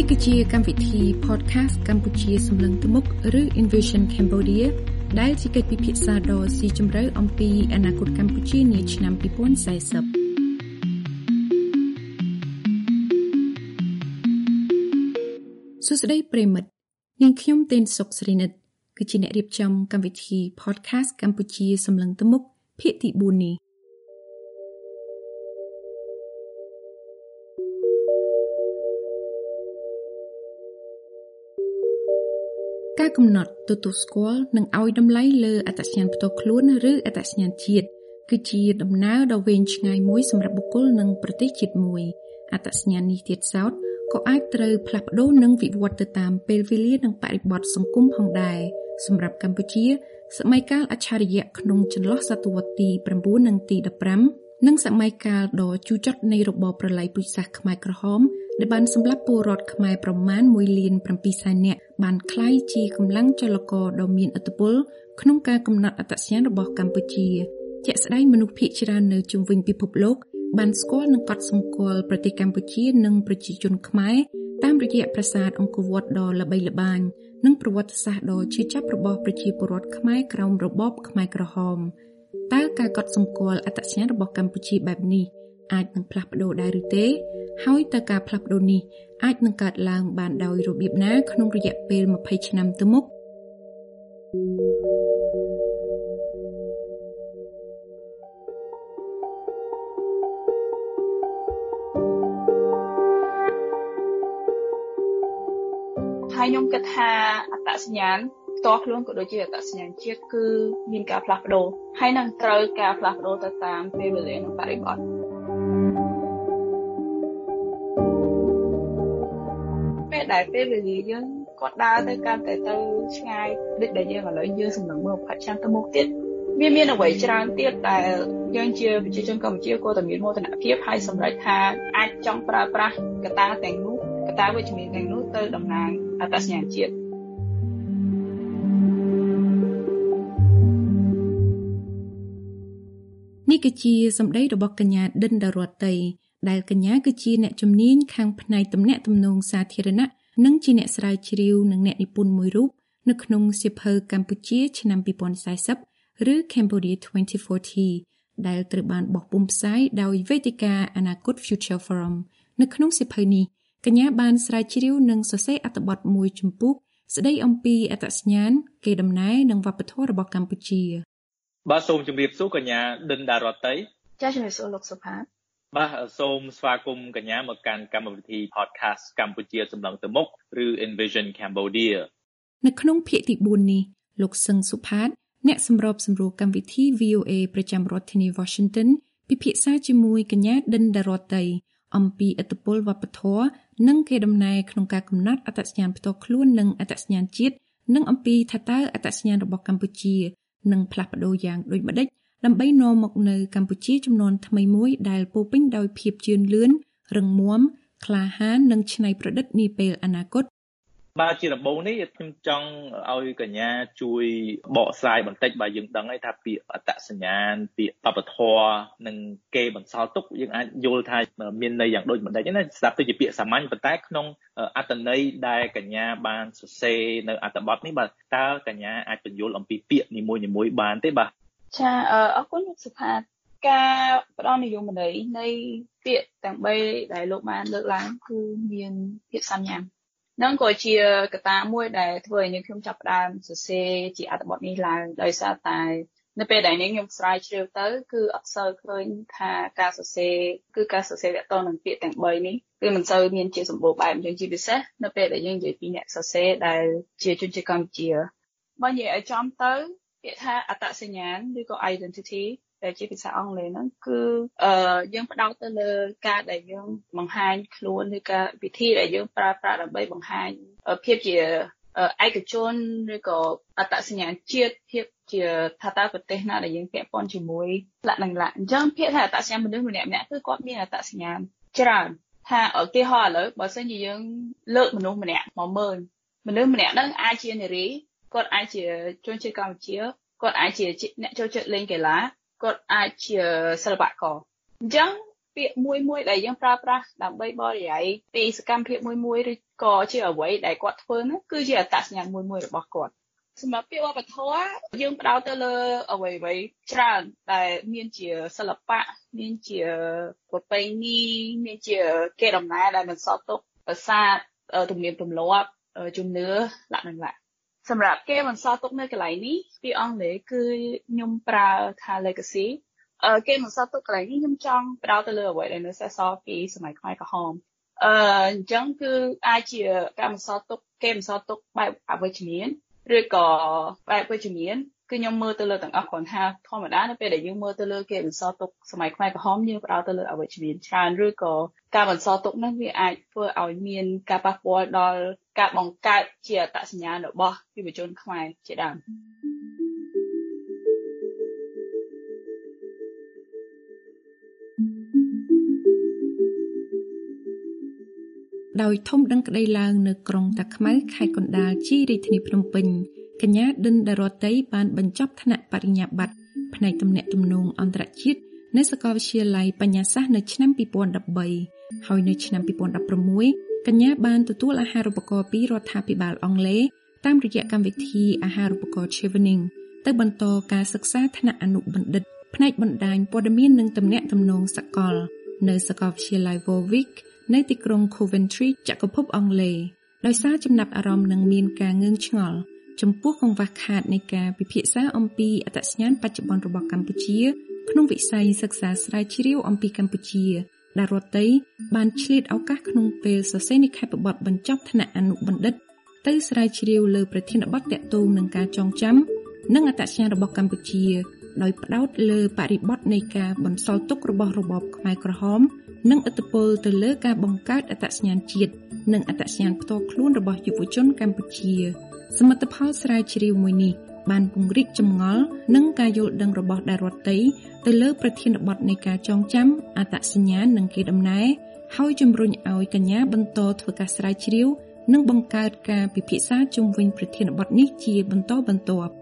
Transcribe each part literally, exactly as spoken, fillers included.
គឺជាកម្មវិធី podcast កម្ពុជាសម្លឹងទៅមុខឬ Envision Cambodia ដែលជាកិច្ចពិភាក្សាដ៏ស៊ីជម្រៅអំពីអនាគតកម្ពុជានាឆ្នាំtwo thousand fortyសួស្តីប្រិមិត្តនាងខ្ញុំទេនសុកស្រីនិតគឺជាអ្នករៀបចំកម្មវិធី podcast កម្ពុជាសម្លឹងទៅមុខភាគទីfourនេះការកំណត់ទទួលស្គាល់និងឲ្យតម្លៃលើអត្តសញ្ញាណផ្ទាល់ខ្លួនឬអត្តសញ្ញាណជាតិគឺជាដំណើរដ៏វែងឆ្ងាយមួយសម្រាប់បុគ្គលនិងប្រទេសជាតិមួយអត្តសញ្ញាណនេះទៀតសោតក៏អាចត្រូវផ្លាស់ប្ដូរនិងវិវត្តទៅតាមពេលវេលានិងបរិបទសង្គមផងដែរសម្រាប់កម្ពុជាសម័យកាលអច្ឆរិយៈក្នុងចន្លោះសតវត្សទីnineនិងទីfifteenនិងសម័យកាលដ៏ជូរចត់នៃរបបប្រល័យពូជសាសន៍ខ្មែរក្រហមដែលបានសម្លាប់ពលរដ្ឋខ្មែរប្រមាណoneលានsevenសែននាក់បានក្លាយជាកម្លាំងចលករដ៏មានឥទ្ធិពលក្នុងការកំណត់អត្តសញ្ញាណរបស់កម្ពុជាជាក់ស្ដែងមនុស្សភាគច្រើននៅជុំវិញពិភពលោកបានស្គាល់និងកត់សម្គាល់ប្រទេសកម្ពុជានិងប្រជាជនខ្មែរតាមរយៈប្រាសាទអង្គរវត្តដ៏ល្បីល្បាញនិងប្រវត្តិសាស្ត្រដ៏ឈឺចាប់របស់ប្រជាពលរដ្ឋខ្មែរក្រោមរបបខ្មែរក្រហមតើការកត់សម្គាល់អត្តសញ្ញាណរបស់កម្ពុជាបែបនេះអាចនឹងផ្លាស់ប្ដូរដែរឬទេហើយតើការផ្លាស់ប្ដូរនេះអាចនឹងកើតឡើងបានដោយរបៀបណាក្នុងរយៈពេលtwentyឆ្នាំទៅមុខហើយខ្ញុំគិតថាអត្តសញ្ញាណផ្ទាល់ខ្លួនក៏ដូចជាអត្តសញ្ញាណជាតិគឺមានការផ្លាស់ប្ដូរហើយនឹងត្រូវការផ្លាស់ប្ដូរទៅតាមពេលវេលានិងបរិបទពេលដែលពេលវេលាយើងគាត់ដើរទៅកាន់តែទៅឆ្ងាយដូចដែលយើងឥឡូវយើងសម្លឹងមើលtwentyឆ្នាំទៅមុខទៀតវាមានអ្វីច្រើនទៀតដែលយើងជាប្រជាជនកម្ពុជាក៏តែមានមោទនភាពហើយសម្រេចថាអាចចង់ប្រើប្រាស់កត្តាទាំងនោះកត្តាវិជ្ជមានទាំងនោះទៅតំណាងអត្តសញ្ញាណជាតិនេះគឺជាសម្ដីរបស់កញ្ញាដិនដារតីដែលកញ្ញាគឺជាអ្នកជំនាញខាងផ្នែកទំនាក់ទំនងសាធារណៈនិងជាអ្នកស្រាវជ្រាវនិងអ្នកនិពន្ធមួយរូបនៅក្នុងសៀវភៅកម្ពុជាឆ្នាំtwenty fortyឬ Cambodia twenty forty ដែលត្រូវបានបោះពុម្ពផ្សាយដោយវេទិកាអនាគត Future Forum នៅក្នុងសៀវភៅនេះកញ្ញាបានស្រាវជ្រាវនិងសរសេរអត្ថបទមួយជំពូកស្ដីអំពីអត្តសញ្ញាណកេរដំណែលនិងវប្បធម៌របស់កម្ពុជាបាទសូមជម្រាបសួរកញ្ញាដិនដារតីចា៎ជម្រាបសួរលោកសុផាតបាទសូមស្វាគមន៍កញ្ញាមកកាន់កម្មវិធី podcast កម្ពុជាសម្លឹងទៅមុខឬ Envision Cambodia នៅក្នុងភាគទីfourនេះលោកសឹងសុផាតអ្នកសម្របសម្រួលកម្មវិធី V O A ប្រចាំរដ្ឋធានី Washington ពិភាក្សាជាមួយកញ្ញាដិនដារតីអំពីឥទ្ធិពលវប្បធម៌និងកេរដំណែលក្នុងការកំណត់អត្តសញ្ញាណផ្ទាល់ខ្លួននិងអត្តសញ្ញាណជាតិនិងអំពីថាតើអត្តសញ្ញាណរបស់កម្ពុជានឹងផ្លាស់ប្ដូរយ៉ាងដូចម្តេចដើម្បីនាំមកនៅកម្ពុជាជំនាន់ថ្មីមួយដែលពោរពេញដោយភាពជឿនលឿនរឹងមាំក្លាហាននិងច្នៃប្រឌិតនាពេលអនាគតបាទជាដំបូងនេះខ្ញុំចង់ឲ្យកញ្ញាជួយបកស្រាយបន្តិចបើយើងដឹងហើយថាពាក្យអត្តសញ្ញាណពាក្យវប្បធម៌និងគេបន្សល់ទុកយើងអាចយល់ថាមានន័យយ៉ាងដូចម្តេចណាស្ដាប់ទៅជាពាក្យសាមញ្ញប៉ុន្តែក្នុងអត្ថន័យដែលកញ្ញាបានសរសេរនៅអត្ថបទនេះបាទតើកញ្ញាអាចបញ្យល់អំពីពាក្យនីមួយៗបានទេបាទចាអរគុណលោកសុផាតការផ្ដល់និយមន័យនៃពាក្យទាំង3ដែលលោកបានលើកឡើងគឺមានភាពសាមញ្ញនឹងក៏ជាកត្តាមួយដែលធ្វើឲ្យខ្ញុំចាប់ផ្ដើមសរសេរជាអត្ថបទនេះឡើងដោយសារតែនៅពេលដែលខ្ញុំស្រាវជ្រាវទៅគឺអត់សូវឃើញថាការសរសេរគឺការសរសេរទាក់ទងនឹងពាក្យទាំង3នេះគឺមិនសូវមានជាសម្បូរបែបអញ្ចឹងជាពិសេសនៅពេលដែលយើងនិយាយពីអ្នកសរសេរដែលជាជនជាតិកម្ពុជាបើនិយាយឲ្យចំទៅពាក្យថាអត្តសញ្ញាណឬក៏ identity ដែលជាភាសាអង់គ្លេសហ្នឹងគឺអឺយើងផ្ដោតទៅលើការដែលយើងបង្ហាញខ្លួនឬការវិធីដែលយើងប្រើប្រាស់ដើម្បីបង្ហាញភាពជាឯកជនឬក៏អត្តសញ្ញាណជាតិភាពជាថាតើប្រទេសណាដែលយើងពាក់ព័ន្ធជាមួយលក្ខណៈអញ្ចឹងភាគថាអត្តសញ្ញាណមនុស្សម្នាក់ម្នាក់គឺគាត់មានអត្តសញ្ញាណច្រើនថាឧទាហរណ៍ឥឡូវបើសិនជាយើងលើកមនុស្សម្នាក់មកមើលមនុស្សម្នាក់ហ្នឹងអាចជានារីគាត់អាចជាជនជាតិកម្ពុជាគាត់អាចជាអ្នកចូលចិត្តលេងកីឡាគាត់អាចជាសិល្បករអញ្ចឹង ពពាក្យមួយមួយដែលយើងប្រើប្រាស់ដើម្បីបរិយាយពីសកម្មភាពមួយមួយឬក៏ជាអ្វីដែលគាត់ធ្វើនោះគឺជាអត្តសញ្ញាណមួយមួយរបស់គាត់សម្រាប់ពាក្យវប្បធម៌យើងផ្ដោតទៅលើអ្វីអ្វីច្រើនដែលមានជាសិល្បៈមានជាប្រពៃណីមានជាកេរដំណែលដែលបន្សល់ទុកភាសាទំនៀមទម្លាប់ជំនឿលក្ខណៈសម្រាប់គេបន្សល់ទុកនៅកន្លែងនេះពីអង់គ្លេសគឺខ្ញុំប្រើថា legacy អឺគេបន្សល់ទុកកន្លែងនេះខ្ញុំចង់ផ្ដោតទៅលើអ្វីដែលនៅសេសសល់ពីសម័យខ្មែរក្រហមអឺអញ្ចឹងគឺអាចជាការបន្សល់ទុកគេបន្សល់ទុកបែបអវិជ្ជមានឬក៏បែបវិជ្ជមានគឺខ្ញុំមើលទៅលើទាំងអស់គ្រាន់ថាធម្មតានៅពេលដែលយើងមើលទៅលើគេបន្សល់ទុកសម័យខ្មែរក្រហមយើងផ្ដោតទៅលើអវិជ្ជមានច្រើនឬក៏ការបន្សល់ទុកនោះវាអាចធ្វើឲ្យមានការប៉ះពាល់ដល់ការបង្កើតជាអត្តសញ្ញាណរបស់យុវជនខ្មែរជាដើមដោយធំដឹងក្តីឡើងនៅក្រុងតាខ្មៅខេត្តកណ្ដាលជារាជធានីភ្នំពេញកញ្ញាឌិនដារ៉ូតីបានបញ្ចប់ថ្នាក់បរិញ្ញាបត្រផ្នែកទំនាក់ទំនងអន្តរជាតិនៅសាកលវិទ្យាល័យបញ្ញាសាស្ត្រនៅឆ្នាំពីរពាន់ដប់បីហើយនៅឆ្នាំពីរពាន់ដប់ប្រាំមួយកញ្ញាបានទទួលអាហារូបករណ៍ពីរដ្ឋាភិបាលអង់គ្លេសតាមរយៈកម្មវិធីអាហារូបករណ៍ Chevening ទៅបន្តការសិក្សាថ្នាក់អនុបណ្ឌិតផ្នែកបណ្ដាញព័ត៌មាននិងទំនាក់ទំនងសកលនៅសាកលវិទ្យាល័យ Warwick នៅទីក្រុង Coventry ចក្រភពអង់គ្លេសដោយសារចំណាប់អារម្មណ៍និងមានការងឿងឆ្ងល់ចំពោះកង្វះខាតនៃការពិភាក្សាអំពីអត្តសញ្ញាណបច្ចុប្បន្នរបស់កម្ពុជាក្នុងវិស័យសិក្សាស្រាវជ្រាវអំពីកម្ពុជាដារ៉ូតីបានឆ្លៀតឱកាសក្នុងពេលសរសេរនិក្ខេបបទបញ្ចប់ថ្នាក់អនុបណ្ឌិតទៅស្រាវជ្រាវលើប្រធានបទទាក់ទងនឹងការចងចាំនិងអត្តសញ្ញាណរបស់កម្ពុជាដោយផ្ដោតលើបរិបទនៃការបន្សល់ទុករបស់របបខ្មែរក្រហមនិងឥទ្ធិពលទៅលើការបង្កើតអត្តសញ្ញាណជាតិនិងអត្តសញ្ញាណផ្ទាល់ខ្លួនរបស់យុវជនកម្ពុជាសមិទ្ធផលស្រាវជ្រាវមួយនេះបានពង្រីកចម្ងល់និងការយល់ដឹងរបស់ដារ៉ូតីទៅលើប្រធានបទនៃការចងចាំអត្តសញ្ញាណនិងកេរដំណែលហើយជំរុញឲ្យកញ្ញាបន្តធ្វើការស្រាវជ្រាវនិងបង្កើតការពិភាក្សាជុំវិញប្រធានបទនេះជាបន្តបន្ទាប់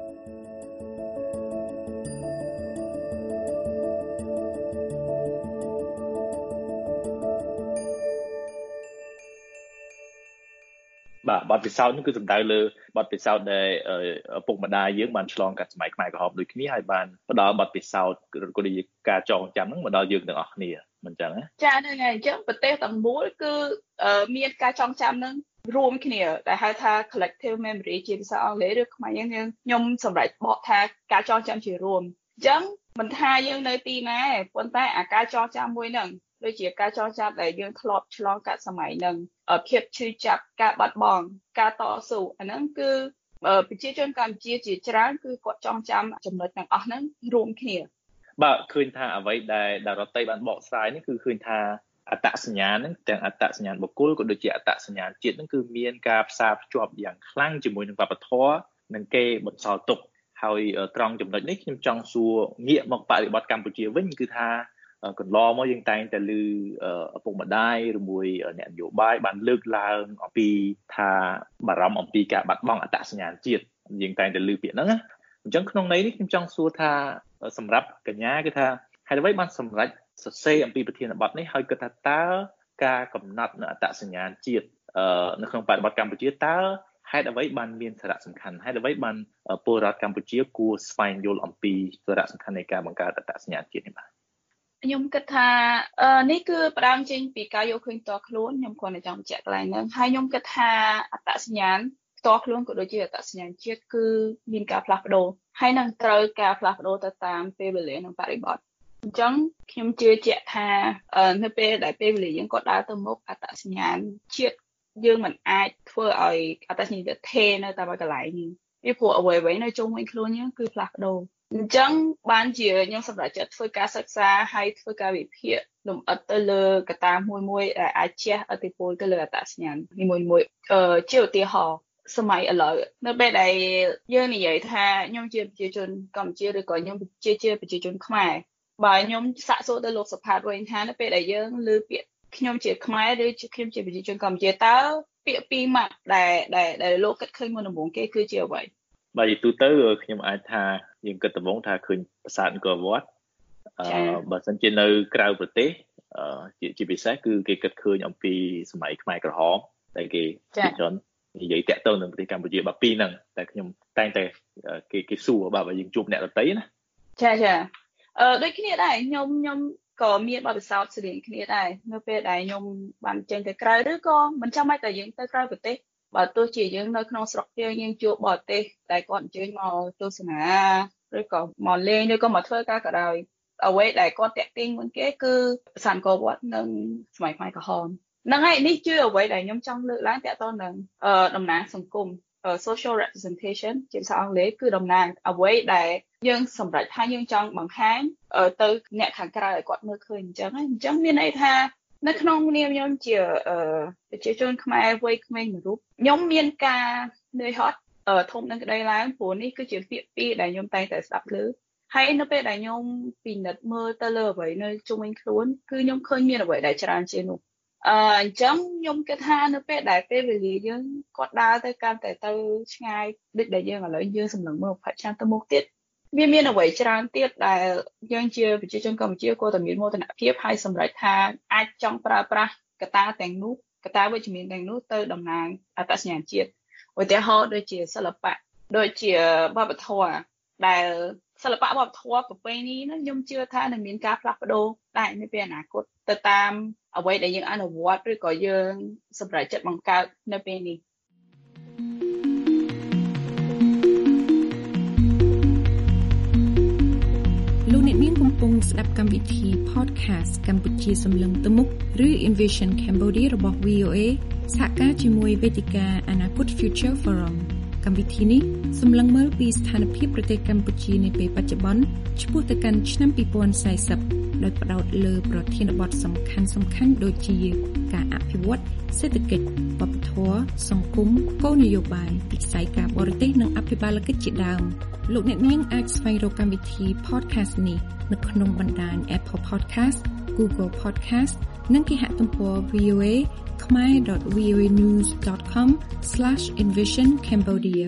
បាទបទពិសោធន៍នេះគឺសំដៅលើបទពិសោធន៍ដែលឪពុកម្ដាយយើងបានឆ្លងកាត់សម័យខ្មែរក្រហមដូចគ្នាហើយបានផ្ដល់បទពិសោធន៍ក៏ដូចជាការចងចាំហ្នឹងមកដល់យើងទាំងអស់គ្នាមិនចឹងណាចាហ្នឹងហើយអញ្ចឹងប្រទេសទាំងមូលគឺមានការចងចាំហ្នឹងរួមគ្នាដែលហៅថា collective memory ជាភាសាអង់គ្លេសឬខ្មែរយើងខ្ញុំសម្រេចបកថាការចងចាំជារួមអញ្ចឹងមិនថាយើងនៅទីណាប៉ុន្តែអាការចងចាំមួយហ្នឹងដូចជាការចងចាំដែលយើងធ្លាប់ឆ្លងកាត់សម័យហ្នឹងភាពឈឺចាប់ការបាត់បង់ការតស៊ូអាហ្នឹងគឺប្រជាជនកម្ពុជាជាច្រើនគឺគាត់ចងចាំចំណុចទាំងអស់ហ្នឹងរួមគ្នាបាទឃើញថាអ្វីដែលដារ៉ូតីបានបកស្រាយនេះគឺឃើញថាអត្តសញ្ញាណហ្នឹងទាំងអត្តសញ្ញាណបុគ្គលក៏ដូចជាអត្តសញ្ញាណជាតិហ្នឹងគឺមានការផ្សារភ្ជាប់យ៉ាងខ្លាំងជាមួយនឹងវប្បធម៌និងគេបន្សល់ទុកហើយត្រង់ចំណុចនេះខ្ញុំចង់សួរងាកមកបរិបទកម្ពុជាវិញគឺថាកន្លងមកយើងតែងតែឮឪពុកម្ដាយឬមួយអ្នកនយោបាយបានលើកឡើងអំពីថាបារម្ភអំពីការបាត់បង់អត្តសញ្ញាណជាតិយើងតែងតែឮពាក្យហ្នឹងណាអញ្ចឹងក្នុងន័យនេះខ្ញុំចង់សួរថាសម្រាប់កញ្ញាគឺថាហេតុអ្វីបានសម្រេចសរសេរអំពីប្រធានបទនេះហើយគិតថាតើការកំណត់នៅអត្តសញ្ញាណជាតិនៅក្នុងបរិបទកម្ពុជាតើហេតុអ្វីបានមានសារៈសំខាន់ហេតុអ្វីបានពលរដ្ឋកម្ពុជាគួរស្វែងយល់អំពីសារៈសំខាន់នៃការបង្កើតអត្តសញ្ញាណជាតិនេះបាទខ្ញុំគិតថានេះគឺផ្ដើមចេញពីការយកឃើញផ្ទាល់ខ្លួនខ្ញុំគ្រាន់តែចង់បញ្ជាក់កន្លែងហ្នឹងហើយខ្ញុំគិតថាអត្តសញ្ញាណផ្ទាល់ខ្លួនក៏ដូចជាអត្តសញ្ញាណជាតិគឺមានការផ្លាស់ប្ដូរហើយនឹងត្រូវការផ្លាស់ប្ដូរទៅតាមពេលវេលានិងបរិបទអញ្ចឹងខ្ញុំជឿជាក់ថានៅពេលដែលពេលវេលាយើងក៏ដើរទៅមុខអត្តសញ្ញាណជាតិយើងមិនអាចធ្វើឲ្យអត្តសញ្ញាណជាតិថេរនៅតែកន្លែងនេះពីព្រោះអ្វីៗនៅជុំវិញខ្លួនយើងគឺផ្លាស់ប្ដូរអញ្ចឹងបានជាខ្ញុំសម្រាប់ចិត្តធ្វើការសិក្សាហើយធ្វើការវិភាគលម្អិតទៅលើកត្តាមួយមួយដែលអាចជះឥទ្ធិពលទៅលើអត្តសញ្ញាណនីមួយៗអឺជាឧទាហរណ៍សម័យឥឡូវនៅពេលដែលយើងនិយាយថាខ្ញុំជាប្រជាជនកម្ពុជាឬក៏ខ្ញុំជាជាប្រជាជនខ្មែរបើខ្ញុំសាកសួរទៅលោកសុផាតវិញថានៅពេលដែលយើងឮពាក្យខ្ញុំជាខ្មែរឬជាខ្ញុំជាប្រជាជនកម្ពុជាតើពាក្យពីរម៉ាត់ដែលដែលលោកគិតឃើញមុនដំបូងគេគឺជាអ្វីបាទទូទៅខ្ញុំអាចថាយើងគិតដំបូងថាឃើញប្រាសាទអង្គរវត្តអឺបើសិនជានៅក្រៅប្រទេសអឺជាជាពិសេសគឺគេគិតឃើញអំពីសម័យខ្មែរក្រហមតែគេជាជននិយាយតាក់ទងនឹងប្រទេសកម្ពុជាបាទពីហ្នឹងតែខ្ញុំតែងតែគេគេសួរបាទបើយើងជួបអ្នកដទៃណាចាចាអឺដូចគ្នាដែរខ្ញុំខ្ញុំក៏មានបទពិសោធន៍ស្រៀងគ្នាដែរនៅពេលដែលខ្ញុំបានចេញទៅក្រៅឬក៏មិនចាំបាច់តែយើងទៅក្រៅប្រទេសបើទោះជាយើងនៅក្នុងស្រុកយើងយើងជួបបរទេសដែលគាត់អញ្ជើញមកទស្សនាឬក៏មកលេងឬក៏មកធ្វើការក៏ដោយអ្វីដែលគាត់តាក់ទាញមុនគេគឺសង្គមវត្តនិងសម័យខ្មែរក្រហមហ្នឹងហើយនេះជាអ្វីដែលខ្ញុំចង់លើកឡើងតាក់ទងនឹងតំណាងសង្គម social representation ជាភាសាអង់គ្លេសគឺតំណាងអ្វីដែលយើងសម្រេចថាយើងចង់បង្ហាញទៅអ្នកខាងក្រៅឲ្យគាត់មើលឃើញអញ្ចឹងអញ្ចឹងមានន័យថានៅក្នុងនាមខ្ញុំជាប្រជាជនខ្មែរវ័យក្មេងមួយរូបខ្ញុំមានការនឿយហត់ធំនឹងក្តីឡើងព្រោះនេះគឺជាពាក្យពីរដែលខ្ញុំតែងតែស្ដាប់ឮហើយនៅពេលដែលខ្ញុំពិនិត្យមើលទៅលើអ្វីនៅជុំវិញខ្លួនគឺខ្ញុំឃើញមានអ្វីដែលច្រើនជាងនោះអឺអញ្ចឹងខ្ញុំគិតថានៅពេលដែលពេលវេលាយើងគាត់ដើរទៅកាន់តែទៅឆ្ងាយដូចដែលយើងឥឡូវយើងសម្លឹងមើលប្រហែលឆ្នាំទៅមុខទៀតវាមានអ្វីច្រើនទៀតដែលយើងជាប្រជាជនកម្ពុជាគួរតែមានមោទនភាពហើយសម្រេចថាអាចចង់ប្រើប្រាស់កត្តាទាំងនោះកត្តាវិជ្ជមានទាំងនោះទៅតំណាងអត្តសញ្ញាណជាតិឧទាហរណ៍ដូចជាសិល្បៈដូចជាវប្បធម៌ដែលសិល្បៈវប្បធម៌ប្រពៃណីហ្នឹងខ្ញុំជឿថានឹងមានការផ្លាស់ប្ដូរដែរនៅពេលអនាគតទៅតាមអ្វីដែលយើងអនុវត្តឬក៏យើងសម្រេចចិត្តបង្កើតនៅពេលនេះលោកអ្នកនាងកំពុងស្ដាប់កម្មវិធី podcast កម្ពុជាសម្លឹងទៅមុខឬ Envision Cambodia របស់ វី អូ เอ សហការជាមួយវេទិកាអនាគត Future Forum កម្មវិធីនេះសម្លឹងមើលពីស្ថានភាពប្រទេសកម្ពុជានាពេលបច្ចុប្បន្នឆ្ពោះទៅកាន់ឆ្នាំពីរពាន់สี่สิบដោយផ្ដោតលើប្រធានបទសំខាន់ៗដូចជាការអភិវឌ្ឍសេដ្ឋកិច្ចវប្បធម៌សង្គមគោលនយោបាយវិស័យការបរទេសនិងអភិបាលកិច្ចជាដើមលោកអ្នកនាងអាចស្វែងរកកម្មវិធី podcast នេះនៅក្នុងបណ្ដាញ Apple Podcast, Google Podcast និងគេហទំព័រ វី អូ เอ ខមែរ ដត វី អូ เอ ニューส ដត com ស្លាช envision cambodia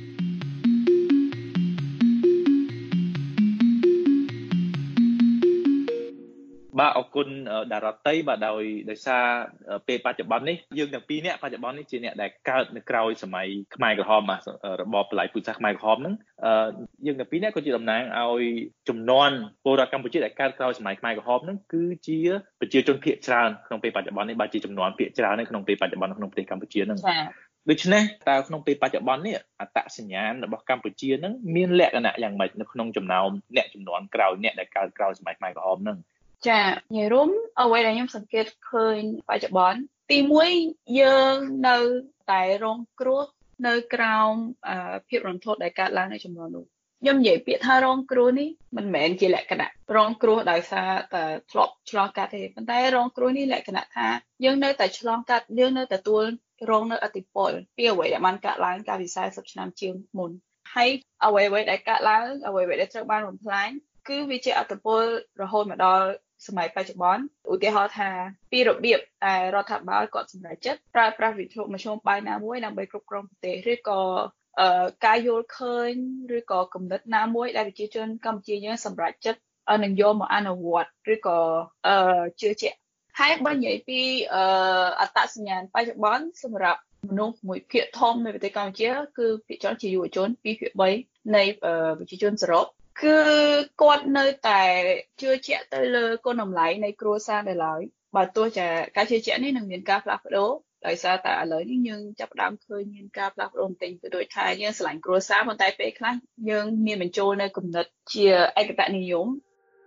បាទអរគុណតារតីបាទដោយដោយសារពេលបច្ចុប្បន្ននេះយើងទាំងពីរនាក់បច្ចុប្បន្ននេះជាអ្នកដែលកើតនៅក្រោយសម័យខ្មែរក្រហមរបបបល្ល័យពូជសាសន៍ខ្មែរក្រហមហ្នឹងយើងទាំងពីរនាក់ក៏ជាតំណាងឲ្យចំនួនពលរដ្ឋកម្ពុជាដែលកើតក្រោយសម័យខ្មែរក្រហមហ្នឹងគឺជាប្រជាជនភាគច្រើនក្នុងពេលបច្ចុប្បន្ននេះបាទជាចំនួនភាគច្រើននៅក្នុងពេលបច្ចុប្បន្នក្នុងប្រទេសកម្ពុជាហ្នឹងដូច្នេះតើក្នុងពេលបច្ចុប្បន្ននេះអត្តសញ្ញាណរបស់កម្ពុជាហ្នឹងមានលក្ខណៈយ៉ាងម៉េចនៅក្នុងចំណោមអ្នកចំនួនក្រោយអ្នកដែលកើតក្រោយសម័យខ្មែរក្រហមហ្នឹងចាញ៉ៃរុំអ្វីដែលខ្ញុំសង្កេតឃើញបច្ចុប្បន្នទីមួយយើងនៅតែរងគ្រោះនៅក្រោមភាពរន្ធត់ដែលកើតឡើងនៅចំនួននោះខ្ញុំនិយាយពាក្យថារងគ្រោះនេះមិនមែនជាលក្ខណៈរងគ្រោះដោយសារតែធ្លាប់ឆ្លងកាត់ទេប៉ុន្តែរងគ្រោះនេះលក្ខណៈថាយើងនៅតែឆ្លងកាត់យើងនៅទទួលរងនៅឥទ្ធិពលពីអ្វីដែលបានកើតឡើងកាលពីสี่สิบឆ្នាំជាងមុនហើយអ្វីៗដែលកើតឡើងអ្វីៗដែលត្រូវបានបំផ្លាញគឺវាជាឥទ្ធិពលរហូតមកដល់សម័យបច្ចុប្បន្នឧទាហរណ៍ថាពីរបៀបដែលរដ្ឋាភិបាលគាត់សម្រេចចិត្តប្រើប្រាស់វិធីមធ្យោបាយណាមួយដើម្បីគ្រប់គ្រងប្រទេសឬក៏ការយល់ឃើញឬក៏គំនិតណាមួយដែលប្រជាជនកម្ពុជាយើងសម្រេចចិត្តនឹងយកមកអនុវត្តឬក៏ជឿជាក់ហើយបើនិយាយពីអត្តសញ្ញាណបច្ចុប្បន្នសម្រាប់មនុស្សមួយភាគធំនៅប្រទេសកម្ពុជាគឺភាគច្រើនជាយុវជនពីរភាគបីនៃប្រជាជនសរុបគឺគាត់នៅតែជឿជាក់ទៅលើគុណតម្លៃនៃគ្រួសារនៅឡើយបើទោះជាការជឿជាក់នេះនឹងមានការផ្លាស់ប្ដូរដោយសារតែឥឡូវនេះយើងចាប់ផ្ដើមឃើញមានការផ្លាស់ប្ដូរបន្តិចទៅដូចថាយើងស្រឡាញ់គ្រួសារប៉ុន្តែពេលខ្លះយើងមានបញ្ចូលនៅគំនិតជាឯកតនិយម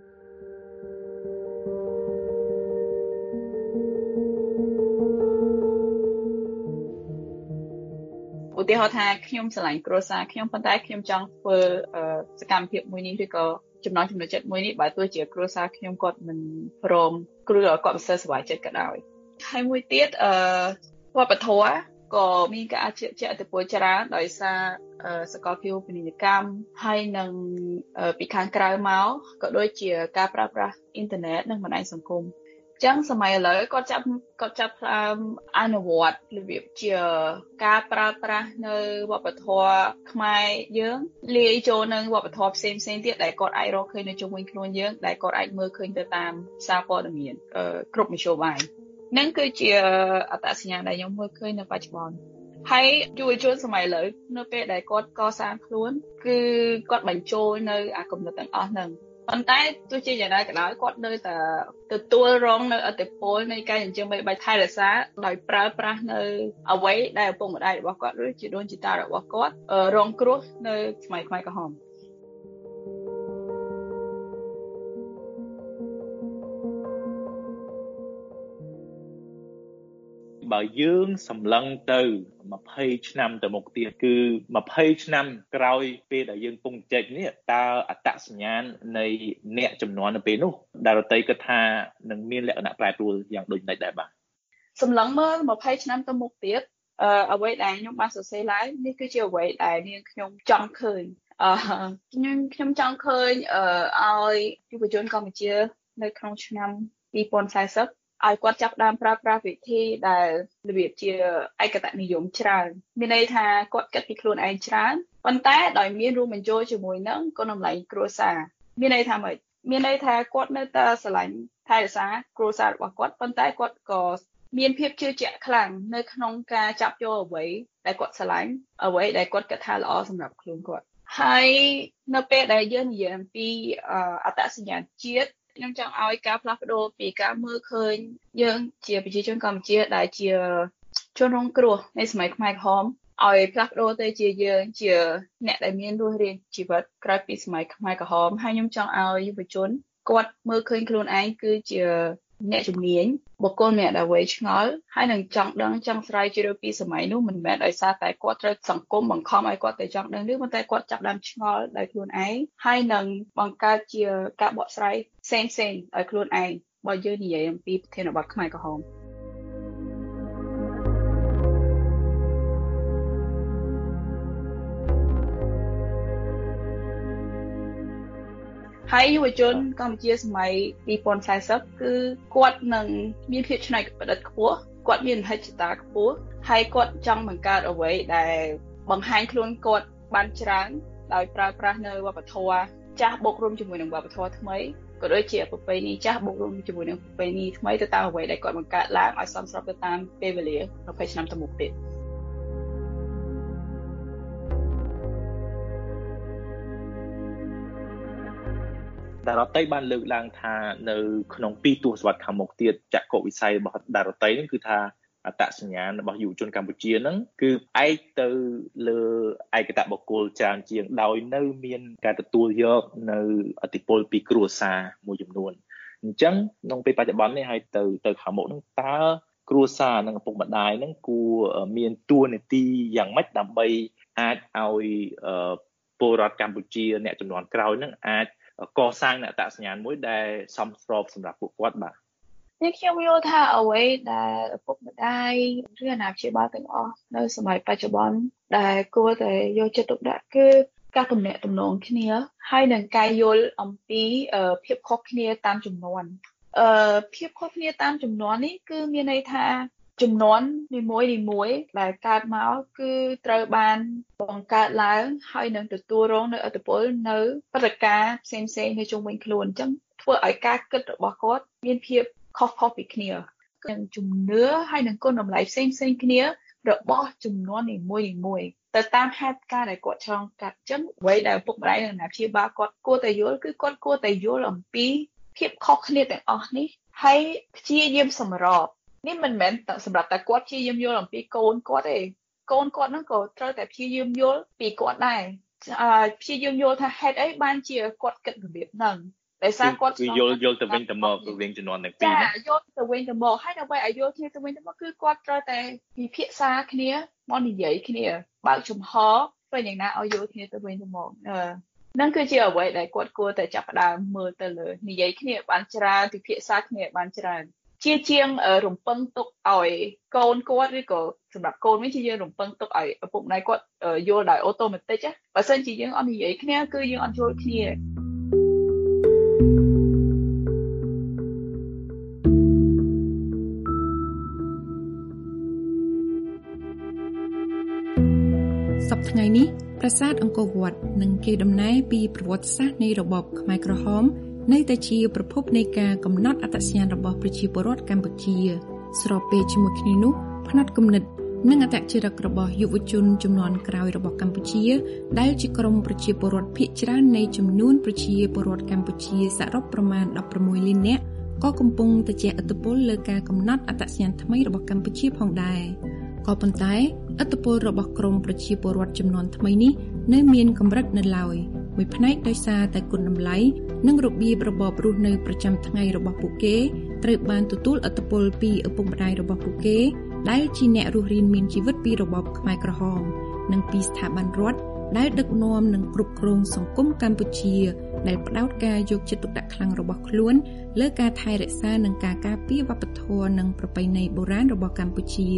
ឧទាហរណ៍ថាខ្ញុំស្រឡាញ់គ្រួសារខ្ញុំប៉ុន្តែខ្ញុំចង់ធ្វើសកម្មភាពមួយនេះឬក៏ចំណងចំណុចចិត្តមួយនេះបើទោះជាគ្រួសារខ្ញុំគាត់មិនព្រមគ្រូគាត់មិនសូវសប្បាយចិត្តក៏ដោយហើយមួយទៀតអឺវប្បធម៌ក៏មានការជឿជាក់ឥទ្ធិពលច្រើនដោយសារសកលភាវូបនីយកម្មហើយនឹងពីខាងក្រៅមកក៏ដូចជាការប្រើប្រាស់អ៊ីនធឺណិតនិងបណ្ដាញសង្គមចឹងសម័យឥឡូវគាត់ចាប់គាត់ចាប់ផ្ដើមអនុវត្តរបៀបជាការប្រើប្រាស់នៅវប្បធម៌ខ្មែរយើងលាយចូលនឹងវប្បធម៌ផ្សេងផ្សេងទៀតដែលគាត់អាចរកឃើញនៅជុំវិញខ្លួនយើងដែលគាត់អាចមើលឃើញទៅតាមសារព័ត៌មានគ្រប់មធ្យោបាយហ្នឹងគឺជាអត្តសញ្ញាណដែលខ្ញុំមើលឃើញនៅបច្ចុប្បន្នហើយយុវជនសម័យឥឡូវនៅពេលដែលគាត់កសាងខ្លួនគឺគាត់បញ្ចូលនៅអាគំនិតទាំងអស់ហ្នឹងប៉ុន្តែទោះជាយ៉ាងណាក៏ដោយគាត់នៅតែទទួលរងនៅឥទ្ធិពលនៃការចិញ្ចឹមបីបាច់ថែរក្សាដោយប្រើប្រាស់នៅអ្វីដែលឪពុកម្ដាយរបស់គាត់ឬជីដូនជីតារបស់គាត់រងគ្រោះនៅសម័យខ្មែរក្រហមបើយើងសម្លឹងទៅ20ឆ្នាំទៅមុខទៀតគឺ20ឆ្នាំក្រោយពេលដែលយើងពងចែកនេះតើអត្តសញ្ញាណនៃអ្នកចំនួននៅពេលនោះដែលរតីគិតថានឹងមានលក្ខណៈប្រែប្រួលយ៉ាងដូចនេះដែរបាទសម្លឹងមើល20ឆ្នាំទៅមុខទៀតអឺអ្វីដែលខ្ញុំបានសរសេរឡើងនេះគឺជាអ្វីដែលនាងខ្ញុំចង់ឃើញអឺខ្ញុំខ្ញុំចង់ឃើញអឺឲ្យយុវជនកម្ពុជានៅក្នុងឆ្នាំ2040ឲ្យគាត់ចាប់ដើមប្រើប្រាស់វិធីដែលរបៀបជាឯកតនិយមច្រើនមានន័យថាគាត់គិតពីខ្លួនឯងច្រើនប៉ុន្តែដោយមានរួមបញ្ចូលជាមួយនឹងគុណតម្លៃគ្រួសារមានន័យថាម៉េចមានន័យថាគាត់នៅតែស្រឡាញ់ថែរក្សាគ្រួសាររបស់គាត់ប៉ុន្តែគាត់ក៏មានភាពជឿជាក់ខ្លាំងនៅក្នុងការចាប់យកអ្វីដែលគាត់ស្រឡាញ់អ្វីដែលគាត់គិតថាល្អសម្រាប់ខ្លួនគាត់ហើយនៅពេលដែលយើងនិយាយអំពីអត្តសញ្ញាណជាតិខ្ញុំចង់ឲ្យការផ្លាស់ប្ដូរពីការមើលឃើញយើងជាប្រជាជនកម្ពុជាដែលជាជនរងគ្រោះនៃសម័យខ្មែរក្រហមឲ្យផ្លាស់ប្ដូរទៅជាយើងជាអ្នកដែលមានរស់រានជីវិតក្រោយពីសម័យខ្មែរក្រហមហើយខ្ញុំចង់ឲ្យយុវជនគាត់មើលឃើញខ្លួនឯងគឺជាអ្នកជំនាញបុគ្គលម្នាក់ដែលវៃឆ្ងល់ហើយនឹងចង់ដឹងចង់ស្រាវជ្រាវពីសម័យនោះមិនមែនដោយសារតែគាត់ត្រូវសង្គមបង្ខំឲ្យគាត់ទៅចង់ដឹងទេប៉ុន្តែគាត់ចាប់ដើមឆ្ងល់ដោយខ្លួនឯងហើយនឹងបង្កើតជាការបកស្រាយផ្សេងផ្សេងឲ្យខ្លួនឯងបើយើងនិយាយអំពីប្រធានបទខ្មែរក្រហមហើយយុវជនកម្ពុជាសម័យ2040គឺគាត់នឹងមានភាពច្នៃប្រឌិតខ្ពស់គាត់មានមហិច្ឆតាខ្ពស់ហើយគាត់ចង់បង្កើតអ្វីដែលបង្ហាញខ្លួនគាត់បានច្រើនដោយប្រើប្រាស់នៅវប្បធម៌ចាស់បូករួមជាមួយនឹងវប្បធម៌ថ្មីក៏ដូចជាប្រពៃណីចាស់បូករួមជាមួយនឹងប្រពៃណីថ្មីទៅតាមអ្វីដែលគាត់បង្កើតឡើងឲ្យសមស្របទៅតាមពេលវេលា20ឆ្នាំទៅមុខទៀតតារតីបានលើកឡើងថានៅក្នុងពីរទសវត្សរ៍ខាងមុខទៀតចក្ខុវិស័យរបស់តារតីហ្នឹងគឺថាអត្តសញ្ញាណរបស់យុវជនកម្ពុជាហ្នឹងគឺផ្អែកទៅលើឯកតបុគ្គលច្រើនជាងដោយនៅមានការទទួលយកនៅឥទ្ធិពលពីគ្រួសារមួយចំនួនអញ្ចឹងក្នុងពេលបច្ចុប្បន្ននេះហើយទៅទៅខាងមុខហ្នឹងតើគ្រួសារនិងឪពុកម្ដាយហ្នឹងគួរមានតួនាទីយ៉ាងម៉េចដើម្បីអាចឲ្យពលរដ្ឋកម្ពុជាអ្នកចំនួនក្រោយហ្នឹងអាចកសាងអត្តសញ្ញាណមួយដែលសមស្របសម្រាប់ពួកគាត់បាទនេះខ្ញុំយល់ថាអ្វីដែលឪពុកម្ដាយឬអាណាព្យាបាលទាំងអស់នៅសម័យបច្ចុប្បន្នដែលគួរតែយកចិត្តទុកដាក់គឺការទំនាក់ទំនងគ្នាហើយនឹងការយល់អំពីភាពខុសគ្នាតាមចំនួនអឺភាពខុសគ្នាតាមចំនួននេះគឺមានន័យថាចំនួននីមួយនីមួយដែលកើតមកគឺត្រូវបានបង្កើតឡើងហើយនឹងទទួលរងនៅឥទ្ធិពលនៅព្រឹត្តិការណ៍ផ្សេងៗនៅជុំវិញខ្លួនអញ្ចឹងធ្វើឲ្យការគិតរបស់គាត់មានភាពខុសៗពីគ្នាគឺជំនឿហើយនឹងគុណតម្លៃផ្សេងៗគ្នារបស់ចំនួននីមួយនីមួយទៅតាមហេតុការណ៍ដែលគាត់ឆ្លងកាត់អញ្ចឹងអ្វីដែលពុកម្ដាយនិងអាណាព្យាបាលគាត់គួរតែយល់គឺគាត់គួរតែយល់អំពីភាពខុសគ្នាទាំងអស់នេះហើយព្យាយាមសម្របនេះមិនមែនសម្រាប់តែគាត់ព្យាយាមយល់អំពីកូនគាត់ទេកូនគាត់ហ្នឹងក៏ត្រូវតែព្យាយាមយល់ពីគាត់ដែរព្យាយាមយល់ថាហេតុអីបានជាគាត់គិតរបៀបហ្នឹងដោយសារគាត់គឺយល់យល់ទៅវិញទៅមករវាងចំនួនទាំងពីរចាយល់ទៅវិញទៅមកហើយដើម្បីឲ្យយល់គ្នាទៅវិញទៅមកគឺគាត់ត្រូវតែពិភាក្សាគ្នាមកនិយាយគ្នាបើកចំហពេលយ៉ាងណាឲ្យយល់គ្នាទៅវិញទៅមកអឺហ្នឹងគឺជាអ្វីដែលគាត់គួរតែចាប់ផ្ដើមមើលទៅលើនិយាយគ្នាបានច្រើនពិភាក្សាគ្នាបានច្រើនជាជាងរំពឹងទុកឲ្យកូនគាត់ឬក៏សម្រាប់កូនវិញជាយើងរំពឹងទុកឲ្យឪពុកម្ដាយគាត់យល់ដោយអូតូម៉ាទិកបើមិនជាយើងអត់និយាយគ្នាគឺយើងអត់យល់គ្នាថ្ងៃនេះប្រាសាទអង្គរវត្តនិងកេរដំណែលពីប្រវត្តិសាស្ត្រនៃរបបខ្មែរក្រហមនៅតែជាប្រភពនៃការកំណត់អត្តសញ្ញាណរបស់ប្រជាពលរដ្ឋកម្ពុជាស្របពេលជាមួយគ្នានោះផ្នត់គំនិតនិងអត្តចរិតរបស់យុវជនជំនាន់ក្រោយរបស់កម្ពុជាដែលជាក្រុមប្រជាពលរដ្ឋភាគច្រើននៃចំនួនប្រជាពលរដ្ឋកម្ពុជាសរុបប្រមាណដប់ប្រាំមួយលាននាក់ក៏កំពុងតែជះឥទ្ធិពលលើការកំណត់អត្តសញ្ញាណថ្មីរបស់កម្ពុជាផងដែរក៏ប៉ុន្តែឥទ្ធិពលរបស់ក្រុមប្រជាពលរដ្ឋចំនួនថ្មីនេះនៅមានកម្រិតនៅឡើយមួយផ្នែកដោយសារតែគុណតម្លៃនិងរបៀបរបបរស់នៅប្រចាំថ្ងៃរបស់ពួកគេត្រូវបានទទួលឥទ្ធិពលពីឪពុកម្ដាយរបស់ពួកគេដែលជាអ្នករស់រានមានជីវិតពីរបបខ្មែរក្រហមនិងពីស្ថាប័នរដ្ឋដែលដឹកនាំនិងគ្រប់គ្រងសង្គមកម្ពុជាដែលផ្ដោតការយកចិត្តទុកដាក់ខ្លាំងរបស់ខ្លួនលើការថែរក្សានិងការការពារវប្បធម៌និងប្រពៃណីបុរាណរបស់កម្ពុជា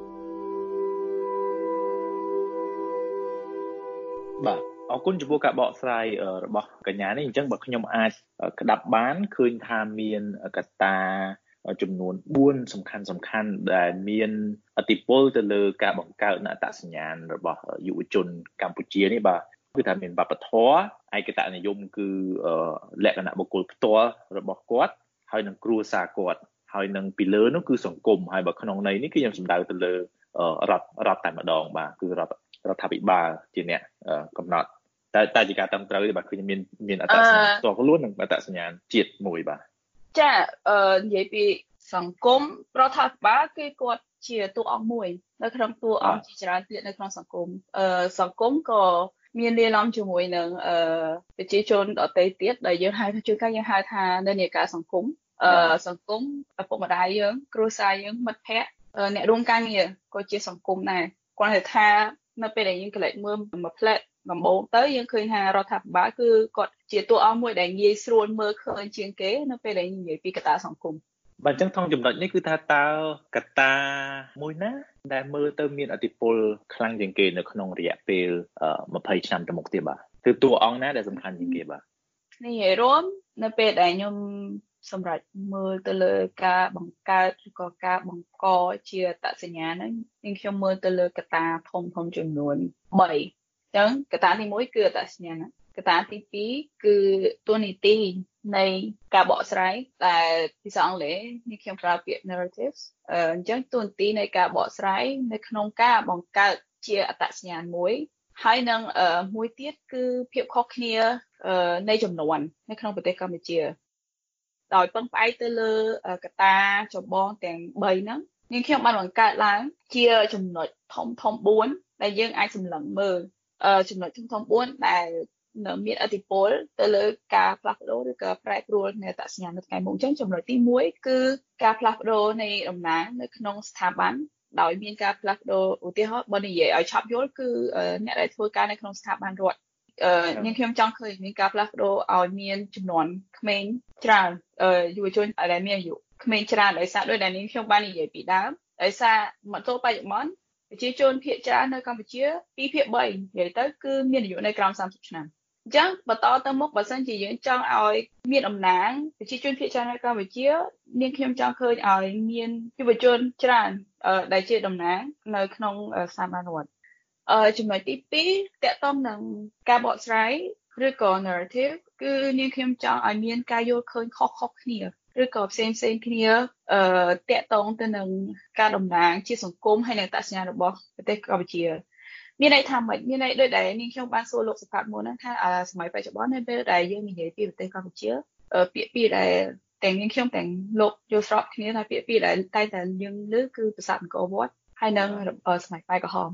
បាទអរគុណចំពោះការបកស្រាយរបស់កញ្ញានេះអញ្ចឹងបើខ្ញុំអាចក្តាប់បានឃើញថាមានកត្តាចំនួនបួនសំខាន់សំខាន់ដែលមានឥទ្ធិពលទៅលើការបង្កើតអត្តសញ្ញាណរបស់យុវជនកម្ពុជានេះបាទគឺថាមានវប្បធម៌ឯកតនិយមគឺលក្ខណៈបុគ្គលផ្ទាល់របស់គាត់ហើយនឹងគ្រួសារគាត់ហើយនឹងពីលើនោះគឺសង្គមហើយបើក្នុងន័យនេះគឺខ្ញុំសំដៅទៅលើរដ្ឋរដ្ឋតែម្ដងបាទគឺរដ្ឋរដ្ឋាភិបាលជាអ្នកកំណត់តែតែជាការតាមត្រូវទេបាទគឺមានមានអត្តសញ្ញាណផ្ទាល់ខ្លួននិងអត្តសញ្ញាណជាតិមួយបាទចាអឺនិយាយពីសង្គមរដ្ឋាភិបាលគឺគាត់ជាតួអង្គមួយនៅក្នុងតួអង្គជាច្រើនទៀតនៅក្នុងសង្គមអឺសង្គមក៏មានលាយឡំជាមួយនឹងអឺប្រជាជនដទៃទៀតដែលយើងហៅថាជួនកាលយើងហៅថានិន្នាការសង្គមអឺសង្គមឪពុកម្ដាយយើងគ្រួសារយើងមិត្តភ័ក្តិអ្នករួមការងារក៏ជាសង្គមដែរគាត់ហៅថានៅពេលដែលយើងកលេចមើលមួយផ្លែតដំបូងទៅយើងឃើញថារដ្ឋាភិបាលគឺគាត់ជាតួអង្គមួយដែលងាយស្រួលមើលឃើញជាងគេនៅពេលដែលនិយាយពីកត្តាសង្គមបាទអញ្ចឹងក្នុងចំណុចនេះគឺថាតើកត្តាមួយណាដែលមើលទៅមានឥទ្ធិពលខ្លាំងជាងគេនៅក្នុងរយៈពេលยี่สิบឆ្នាំទៅមុខទៀតបាទគឺតួអង្គណាដែលសំខាន់ជាងគេបាទនិយាយរួមនៅពេលដែលខ្ញុំសម្រាប់មើលទៅលើការបង្កើតឬក៏ការបង្កជាអត្តសញ្ញាណហ្នឹងខ្ញុំមើលទៅលើកត្តាធំធំចំនួនបីអញ្ចឹងកត្តាទីមួយគឺអត្តសញ្ញាណកត្តាទីពីរគឺតួនាទីនៃការបកស្រាយដែលភាសាអង់គ្លេសនេះខ្ញុំប្រើពាក្យ narratives អញ្ចឹងតួនាទីនៃការបកស្រាយនៅក្នុងការបង្កើតជាអត្តសញ្ញាណមួយហើយនឹងមួយទៀតគឺភាពខុសគ្នានៃចំនួននៅក្នុងប្រទេសកម្ពុជាដោយពឹងផ្អែកទៅលើកត្តាចម្បងទាំងបីហ្នឹងនាងខ្ញុំបានបង្កើតឡើងជាចំណុចធំធំបួនដែលយើងអាចសម្លឹងមើលចំណុចធំធំបួនដែលមានឥទ្ធិពលទៅលើការផ្លាស់ប្ដូរឬក៏ប្រែប្រួលនៃអត្តសញ្ញាណនៅថ្ងៃមុខអញ្ចឹងចំណុចទីមួយគឺការផ្លាស់ប្ដូរនៃតំណែងនៅក្នុងស្ថាប័នដោយមានការផ្លាស់ប្ដូរឧទាហរណ៍បើនិយាយឲ្យឆាប់យល់គឺអ្នកដែលធ្វើការនៅក្នុងស្ថាប័នរដ្ឋនាងខ្ញុំចង់ឃើញមានការផ្លាស់ប្ដូរឲ្យមានចំនួនក្មេងច្រើនយុវជនដែលមានអាយុក្មេងច្រើនដោយសារដូចដែលនាងខ្ញុំបាននិយាយពីដើមដោយសារមកទល់បច្ចុប្បន្នប្រជាជនភាគច្រើននៅកម្ពុជាពីរភាគបីនិយាយទៅគឺមានអាយុនៅក្រោមសាមសិបឆ្នាំអញ្ចឹងបន្តទៅមុខបើសិនជាយើងចង់ឲ្យមានអំណាងប្រជាជនភាគច្រើននៅកម្ពុជានាងខ្ញុំចង់ឃើញឲ្យមានយុវជនច្រើនដែលជាតំណាងនៅក្នុងស្ថាប័នរដ្ឋអឺចំណុចទីពីរតកតងនឹងការបកស្រាយឬក៏ narrative គឺនាងខ្ញុំចង់ឲ្យមានការយល់ឃើញខុសៗគ្នាឬក៏ផ្សេងផ្សេងគ្នាអឺតកតងទៅនឹងការតំណាងជាសង្គមហើយនិងអត្តសញ្ញាណរបស់ប្រទេសកម្ពុជាមានន័យថាម៉េចមានន័យដូចដែលនាងខ្ញុំបានសួរលោកសុផាតមុនហ្នឹងថាសម័យបច្ចុប្បន្ននៅពេលដែលយើងនិយាយពីប្រទេសកម្ពុជាពាក្យពីរដែលទាំងនាងខ្ញុំទាំងលោកយល់ស្របគ្នាថាពាក្យពីរដែលតែតែយើងលើគឺប្រាសាទអង្គរវត្តហើយនិងសម័យខ្មែរក្រហម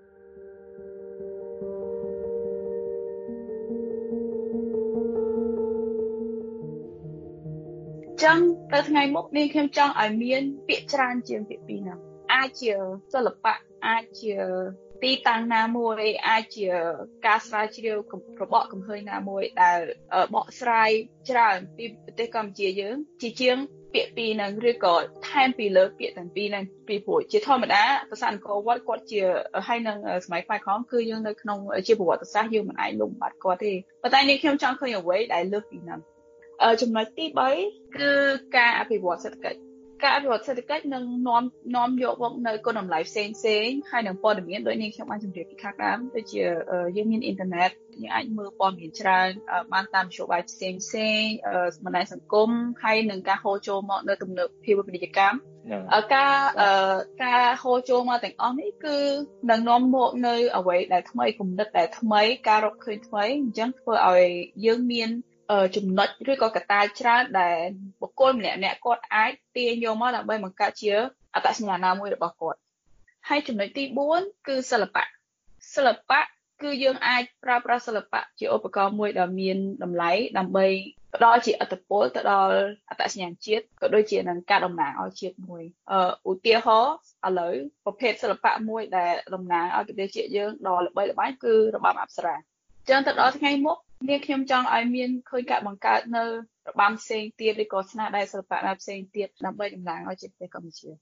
ចឹងទៅថ្ងៃមុខនេះខ្ញុំចង់ឲ្យមានពាក្យច្រើនជាងពាក្យពីរហ្នឹងអាចជាសិល្បៈអាចជាទីតាំងណាមួយអាចជាការស្រាវជ្រាវរបកកំហើញណាមួយដែលបកស្រាយច្រើនពីប្រទេសកម្ពុជាយើងជាជាងពាក្យពីរហ្នឹងឬក៏ថែមពីលើពាក្យទាំងពីរហ្នឹងពីព្រោះជាធម្មតាប្រាសាទអង្គរវត្តគាត់ជាហើយនឹងសម័យខ្មែរក្រហមគឺយើងនៅក្នុងជាប្រវត្តិសាស្ត្រយើងមិនអាចលុបបាត់គាត់ទេប៉ុន្តែនេះខ្ញុំចង់ឃើញអ្វីដែលលើសពីហ្នឹងចំណុចទីបីគឺការអភិវឌ្ឍសេដ្ឋកិច្ចកការអភិវឌ្ឍសេដ្ឋកិច្ចនឹងនាំនាំយកមកនៅគុណតម្លៃផ្សេងផ្សេងហើយនឹងព័ត៌មានដូចនេះខ្ញុំបានជម្រាបពីខាងដើមដូចជាយើងមានអ៊ីនធឺណិតយើងអាចមើលព័ត៌មានច្រើនបានតាមមធ្យោបាយផ្សេងផ្សេងបណ្ដាញសង្គមហើយនឹងការហូរចូលមកនៅទំនើបភាពពាណិជ្ជកម្មការការហូរចូលមកទាំងអស់នេះគឺនឹងនាំមកនៅអ្វីដែលថ្មីគំនិតដែលថ្មីការរកឃើញថ្មីអញ្ចឹងធ្វើឲ្យយើងមានចំណុចឬក៏កត្តាច្រើនដែលបុគ្គលម្នាក់ៗគាត់អាចទាញយកមកដើម្បីបង្កើតជាអត្តសញ្ញាណណាមួយរបស់គាត់ហើយចំណុចទីបួនគឺសិល្បៈសិល្បៈគឺយើងអាចប្រើប្រាស់សិល្បៈជាឧបករណ៍មួយដ៏មានតម្លៃដើម្បីផ្ដល់ជាឥទ្ធិពលទៅដល់អត្តសញ្ញាណជាតិក៏ដូចជានឹងការតំណាងឲ្យជាតិមួយឧទាហរណ៍ឥឡូវប្រភេទសិល្បៈមួយដែលតំណាងឲ្យប្រទេសជាតិយើងដ៏ល្បីល្បាញគឺរបាំអប្សរាអញ្ចឹងទៅដល់ថ្ងៃមុខនេះខ្ញុំចង់ឲ្យមានឃើញការបង្កើតនៅរបាំផ្សេងទៀតឬក៏ស្នាដៃសិល្បៈណាផ្សេងទៀតដើម្បីតំណាងឲ្យជាតិប្រទេសកម្ពុជា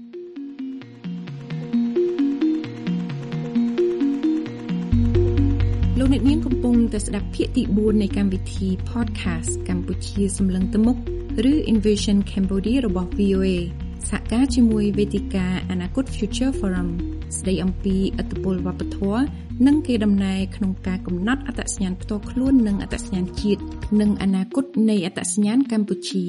លោកអ្នកនាងកំពុងតែស្ដាប់ភាគទីបួននៃកម្មវិធី Podcast កម្ពុជាសម្លឹងទៅមុខឬ Innovation Cambodia របស់ វី អូ เอ សហការជាមួយវេទិកាអនាគត Future Forum ស្ដីអំពីឥទ្ធិពលវប្បធម៌និងកេរដំណែលក្នុងការកំណត់អត្តសញ្ញាណផ្ទាល់ខ្លួននិងអត្តសញ្ញាណជាតិនិងអនាគតនៃអត្តសញ្ញាណកម្ពុជា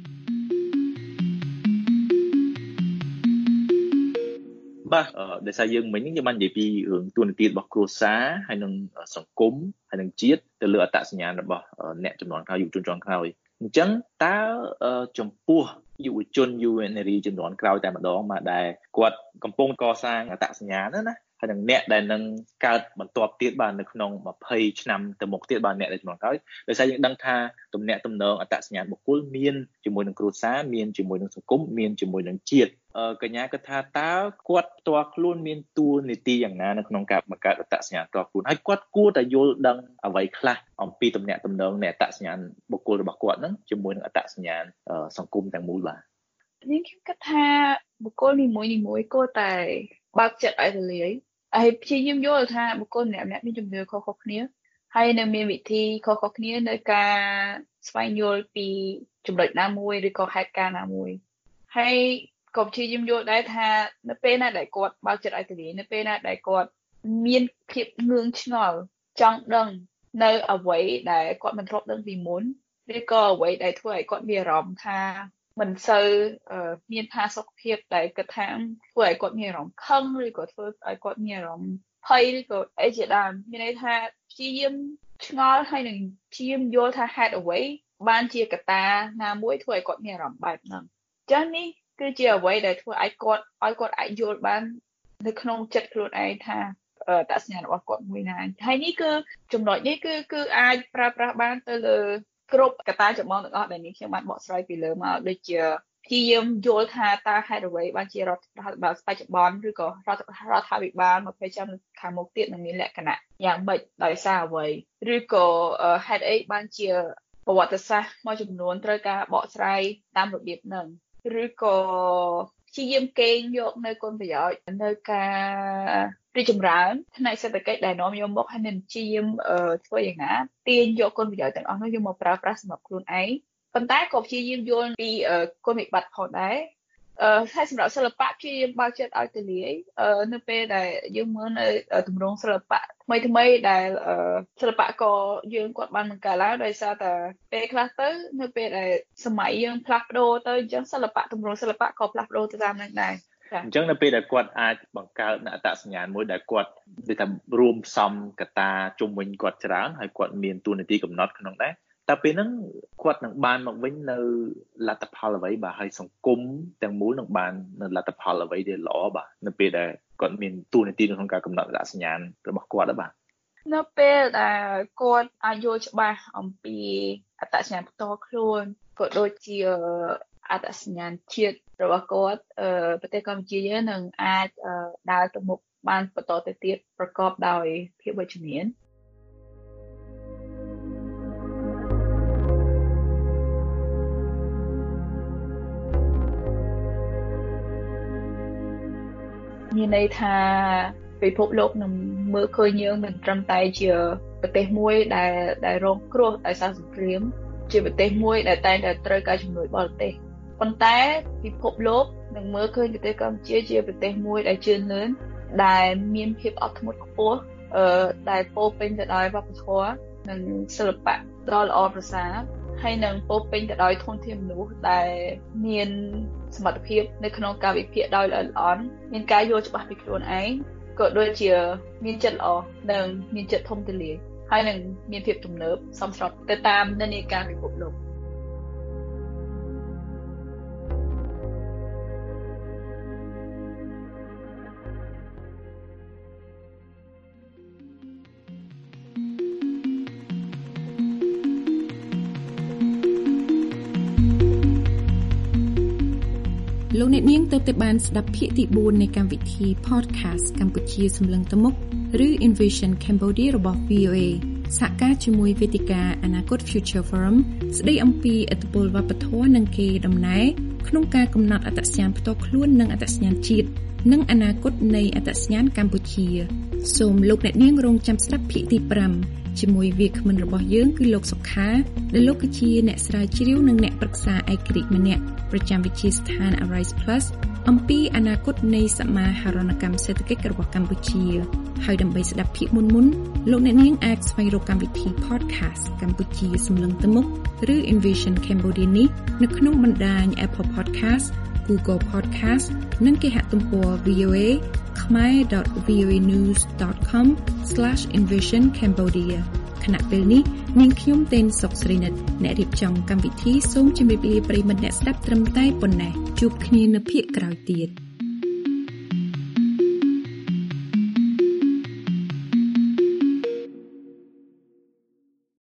បាទដោយសារយើងមិញយើងបាននិយាយពីរឿងទួនាទីរបស់គ្រួសារហើយនិងសង្គមហើយនិងជាតិទៅលើអត្តសញ្ញាណរបស់អ្នកចំនួនក្រោយយុវជនចំនួនក្រោយអញ្ចឹងតើចំពោះយុវជនយុវនារីចំនួនក្រោយតែម្ដងមកដែលគាត់កំពុងកសាងអត្តសញ្ញាណណាហើយនឹងអ្នកដែលនឹងកើតបន្ទាប់ទៀតបាននៅក្នុង20ឆ្នាំទៅមុខទៀតបានអ្នកដែលចំនួនក្រោយដោយសារយើងដឹងថាទំនាក់ទំនងអត្តសញ្ញាណបុគ្គលមានជាមួយនឹងគ្រួសារមានជាមួយនឹងសង្គមមានជាមួយនឹងជាតិកញ្ញាគិតថាតើគាត់ផ្ទាល់ខ្លួនមានតួនាទីយ៉ាងណានៅក្នុងការបង្កើតអត្តសញ្ញាណផ្ទាល់ខ្លួនហើយគាត់គួរតែយល់ដឹងអ្វីខ្លះអំពីទំនាក់ទំនងនៃអត្តសញ្ញាណបុគ្គលរបស់គាត់នឹងជាមួយនឹងអត្តសញ្ញាណសង្គមទាំងមូលបាទខ្ញុំគិតថាបុគ្គលនីមួយៗគួរតែបើកចិត្តឲ្យទូលាយហើយព្យាយាមយល់ថាបុគ្គលម្នាក់ៗមានជំនឿខុសៗគ្នាហើយនៅមានវិធីខុសៗគ្នានៅការស្វែងយល់ពីចំណុចណាមួយឬក៏ហេតុការណ៍ណាមួយហើយក៏ព្យាយាមយល់ដែរថានៅពេលណាដែលគាត់បើកចិត្តឲ្យទូលាយនៅពេលណាដែលគាត់មានភាពងឿងឆ្ងល់ចង់ដឹងនៅអ្វីដែលគាត់មិនធ្លាប់ដឹងពីមុនឬក៏អ្វីដែលធ្វើឲ្យគាត់មានអារម្មណ៍ថាមិនសូវមានផាសុកភាពដែលគិតថាធ្វើឲ្យគាត់មានអារម្មណ៍ខឹងឬក៏ធ្វើឲ្យគាត់មានអារម្មណ៍ភ័យឬក៏អីជាដើមមានន័យថាព្យាយាមឆ្ងល់ហើយនឹងព្យាយាមយល់ថាហេតុអ្វីបានជាកត្តាណាមួយធ្វើឲ្យគាត់មានអារម្មណ៍បែបហ្នឹងអញ្ចឹងនេះគឺជាអ្វីដែលធ្វើឲ្យគាត់ឲ្យគាត់អាចយល់បាននៅក្នុងចិត្តខ្លួនឯងថាអត្តសញ្ញាណរបស់គាត់មួយណាហើយនេះគឺចំណុចនេះគឺគឺអាចប្រើប្រាស់បានទៅលើគ្រប់កត្តាចម្បងទាំងអស់ដែលនេះខ្ញុំបានបកស្រាយពីលើមកដូចជាព្យាយាមយល់ថាតើហេតុអ្វីបានជារដ្ឋាភិបាលបច្ចុប្បន្នឬក៏រដ្ឋរដ្ឋាភិបាលមកពេលចាំខាងមុខទៀតនឹងមានលក្ខណៈយ៉ាងម៉េចដោយសារអ្វីឬក៏ហេតុអីបានជាប្រវត្តិសាស្ត្រមួយចំនួនត្រូវការបកស្រាយតាមរបៀបហ្នឹងឬក៏ព្យាយាមកេងយកនៅគុណប្រយោជន៍នៅការរីកចម្រើនផ្នែកសេដ្ឋកិច្ចដែលនាំយកមកហើយនឹងព្យាយាមធ្វើយ៉ាងណាទាញយកគុណប្រយោជន៍ទាំងអស់នោះយកមកប្រើប្រាស់សម្រាប់ខ្លួនឯងប៉ុន្តែក៏ព្យាយាមយល់ពីគុណវិបត្តិផងដែរអឺហើយសម្រាប់សិល្បៈព្យាយាមបើកចិត្តឲ្យទូលាយនៅពេលដែលយើងមើលនៅទម្រង់សិល្បៈថ្មីថ្មីដែលសិល្បករយើងគាត់បានបង្កើតឡើងដោយសារតែពេលខ្លះទៅនៅពេលដែលសម័យយើងផ្លាស់ប្ដូរទៅអញ្ចឹងសិល្បៈទម្រង់សិល្បៈក៏ផ្លាស់ប្ដូរទៅតាមនឹងដែរអញ្ចឹងនៅពេលដែលគាត់អាចបង្កើតអត្តសញ្ញាណមួយដែលគាត់ដូចថារួមផ្សំកត្តាជុំវិញគាត់ច្រើនហើយគាត់មានតួនាទីកំណត់ក្នុងដែរតែពេលហ្នឹងគាត់នឹងបានមកវិញនៅលទ្ធផលអ្វីបាទហើយសង្គមទាំងមូលនឹងបាននៅលទ្ធផលអ្វីដែលល្អបាទនៅពេលដែលគាត់មានតួនាទីក្នុងការកំណត់អត្តសញ្ញាណរបស់គាត់បាទនៅពេលដែលគាត់អាចយល់ច្បាស់អំពីអត្តសញ្ញាណផ្ទាល់ខ្លួនក៏ដូចជាអត្តសញ្ញាណជាតិរបស់គាត់ប្រទេសកម្ពុជាយើងនឹងអាចដើរទៅមុខបានបន្តទៅទៀតប្រកបដោយភាពវិជ្ជមានមានន័យថាពិភពលោកនឹងមើលឃើញយើងមិនត្រឹមតែជាប្រទេសមួយដែលដែលរងគ្រោះដោយសារសង្គ្រាមជាប្រទេសមួយដែលតែងតែត្រូវការជំនួយបរទេសប៉ុន្តែពិភពលោកនឹងមើលឃើញប្រទេសកម្ពុជាជាប្រទេសមួយដែលជឿនលឿនដែលមានភាពអត់ធ្មត់ខ្ពស់អឺដែលពោរពេញទៅដោយវប្បធម៌និងសិល្បៈដ៏ល្អប្រសើរហើយនឹងពោរពេញទៅដោយធនធានមនុស្សដែលមានសមត្ថភាពនៅក្នុងការវិភាគដោយល្អិតល្អន់មានការយល់ច្បាស់ពីខ្លួនឯងក៏ដូចជាមានចិត្តល្អនិងមានចិត្តធំទូលាយហើយនឹងមានភាពទំនើបសមស្របទៅតាមនិន្នាការពិភពលោកលោកអ្នកនាងទើបតែបានស្ដាប់ភាគទីបួននៃកម្មវិធី Podcast កម្ពុជាសម្លឹងទៅមុខឬ Envision Cambodia របស់ វី អូ เอ សហការជាមួយវេទិកាអនាគត Future Forum ស្ដីអំពីឥទ្ធិពលវប្បធម៌និងកេរដំណែលក្នុងការកំណត់អត្តសញ្ញាណផ្ទាល់ខ្លួននិងអត្តសញ្ញាណជាតិនិងអនាគតនៃអត្តសញ្ញាណកម្ពុជាសូមលោកអ្នកនាងរងចាំស្ដាប់ភាគទីប្រាំជាមួយវាគ្មិនរបស់យើងគឺលោកសុខាដែលលោកគឺជាអ្នកស្រាវជ្រាវនិងអ្នកប្រឹក្សាឯករាជ្យម្នាក់ប្រចាំវិទ្យាស្ថាន Arise Plus អំពីអនាគតនៃសមាហរណកម្មសេដ្ឋកិច្ចរបស់កម្ពុជាហើយដើម្បីស្ដាប់ភាគមុនមុនលោកអ្នកនាងអាចស្វែងរកកម្មវិធី Podcast កម្ពុជាសម្លឹងទៅមុខឬ Envision Cambodia នេះនៅក្នុងបណ្ដាញ Apple Podcast, Google Podcast និងគេហទំព័រ វី អូ เอ ខមែរ ដត វី អូ เอ ញូស ដត ខម ស្លាស អិនវីશન ខេមបូឌី ខណៈពេលនេះនាងខ្ញុំទេនសុកស្រីនិតអ្នករៀបចំកម្មវិធីសូមជម្រាបលាប្រិយមិត្តអ្នកស្ដាប់ត្រឹមតែប៉ុណ្ណេះជួបគ្នានៅភាគក្រោយទៀត